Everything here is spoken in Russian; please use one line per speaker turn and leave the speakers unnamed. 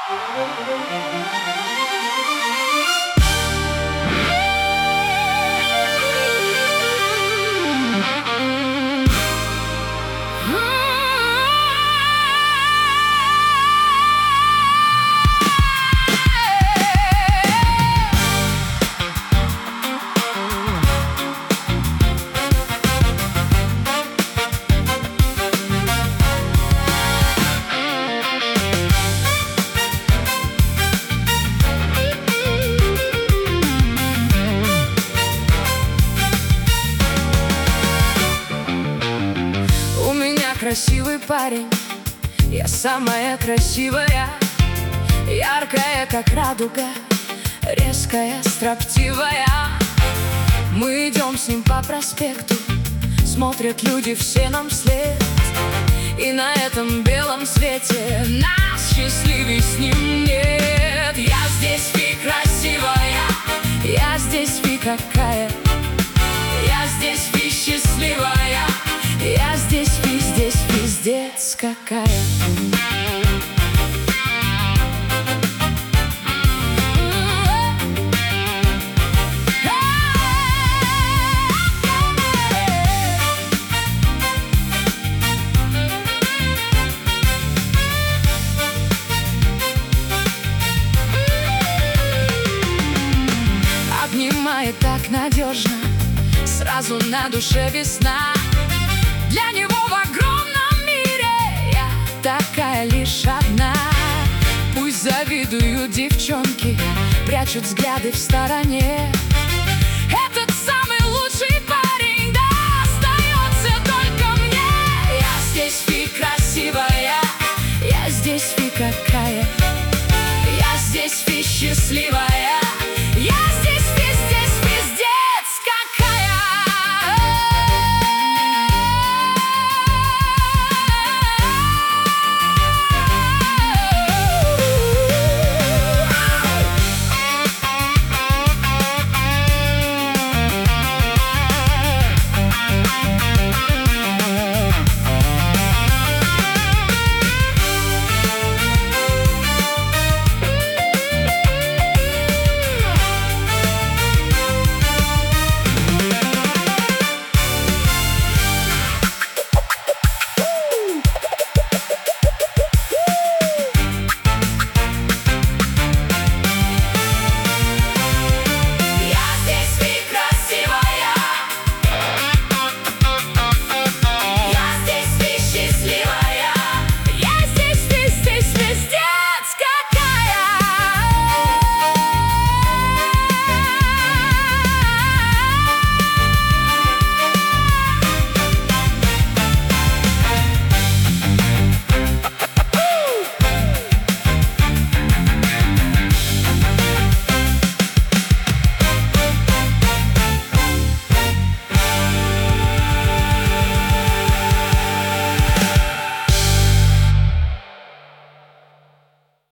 Красивый парень, я самая красивая, яркая, как радуга, резкая, строптивая. Мы идем с ним по проспекту, смотрят люди все нам вслед. И на этом белом свете нас счастливей с ним нет. Я здесь фи красивая, я здесь фи какая, я здесь фи счастливая, я здесь фи, здесь пиздец какая. Обнимает так надежно, сразу на душе весна. Для него в огромном мире я такая лишь одна. Пусть завидуют девчонки, прячут взгляды в стороне. Этот самый лучший парень достается только мне. Я здесь фи красивая, я здесь фи какая, я здесь фи счастливая.